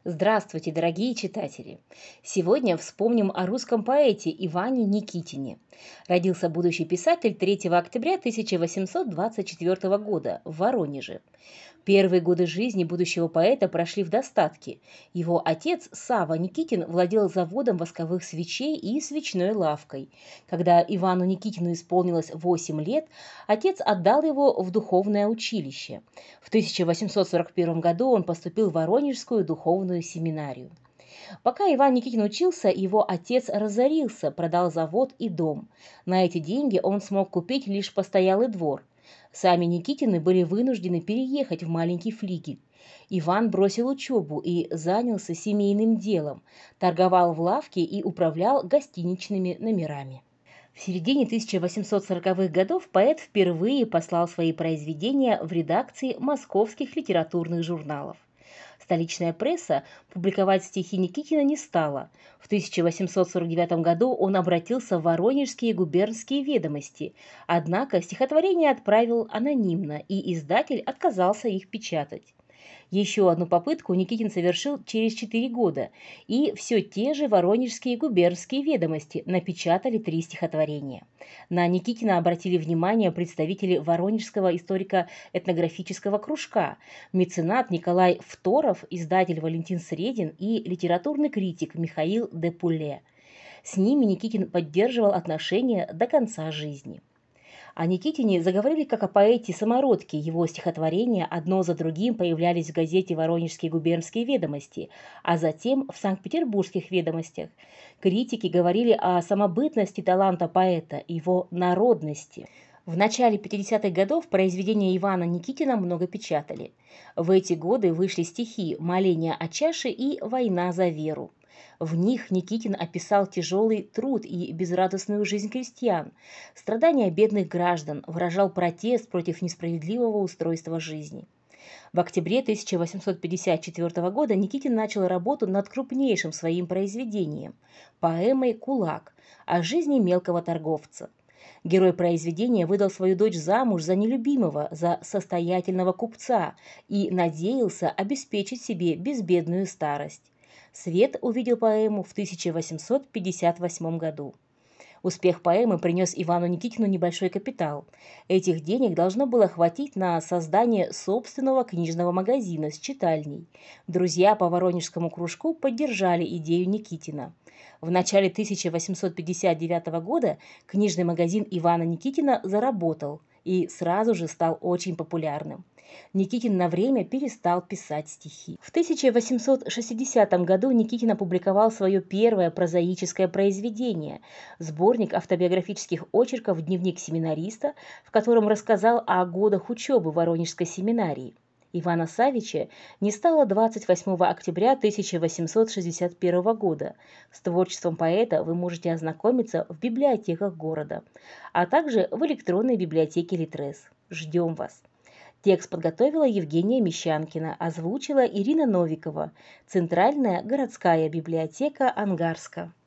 Здравствуйте, дорогие читатели! Сегодня вспомним о русском поэте Иване Никитине. Родился будущий писатель 3 октября 1824 года в Воронеже. Первые годы жизни будущего поэта прошли в достатке. Его отец Савва Никитин владел заводом восковых свечей и свечной лавкой. Когда Ивану Никитину исполнилось 8 лет, отец отдал его в духовное училище. В 1841 году он поступил в Воронежскую духовную семинарию. Пока Иван Никитин учился, его отец разорился, продал завод и дом. На эти деньги он смог купить лишь постоялый двор. Сами Никитины были вынуждены переехать в маленький флигель. Иван бросил учебу и занялся семейным делом, торговал в лавке и управлял гостиничными номерами. В середине 1840-х годов поэт впервые послал свои произведения в редакции московских литературных журналов. Столичная пресса публиковать стихи Никитина не стала. В 1849 году он обратился в Воронежские губернские ведомости, однако стихотворения отправил анонимно, и издатель отказался их печатать. Еще одну попытку Никитин совершил через 4 года, и все те же Воронежские губернские ведомости напечатали 3 стихотворения. На Никитина обратили внимание представители Воронежского историко-этнографического кружка, меценат Николай Фторов, издатель Валентин Средин и литературный критик Михаил де Пуле. С ними Никитин поддерживал отношения до конца жизни. О Никитине заговорили как о поэте-самородке. Его стихотворения одно за другим появлялись в газете «Воронежские губернские ведомости», а затем в Санкт-Петербургских ведомостях. Критики говорили о самобытности таланта поэта, его народности. В начале 50-х годов произведения Ивана Никитина много печатали. В эти годы вышли стихи «Моление о чаше» и «Война за веру». В них Никитин описал тяжелый труд и безрадостную жизнь крестьян, страдания бедных граждан, выражал протест против несправедливого устройства жизни. В октябре 1854 года Никитин начал работу над крупнейшим своим произведением – поэмой «Кулак» о жизни мелкого торговца. Герой произведения выдал свою дочь замуж за нелюбимого, за состоятельного купца и надеялся обеспечить себе безбедную старость. Свет увидел поэму в 1858 году. Успех поэмы принес Ивану Никитину небольшой капитал. Этих денег должно было хватить на создание собственного книжного магазина с читальней. Друзья по Воронежскому кружку поддержали идею Никитина. В начале 1859 года книжный магазин Ивана Никитина заработал и сразу же стал очень популярным. Никитин на время перестал писать стихи. В 1860 году Никитин опубликовал свое первое прозаическое произведение – сборник автобиографических очерков «Дневник семинариста», в котором рассказал о годах учебы в Воронежской семинарии. Ивана Саввича не стало 28 октября 1861 года. С творчеством поэта вы можете ознакомиться в библиотеках города, а также в электронной библиотеке Литрес. Ждем вас! Текст подготовила Евгения Мещанкина, озвучила Ирина Новикова. Центральная городская библиотека Ангарска.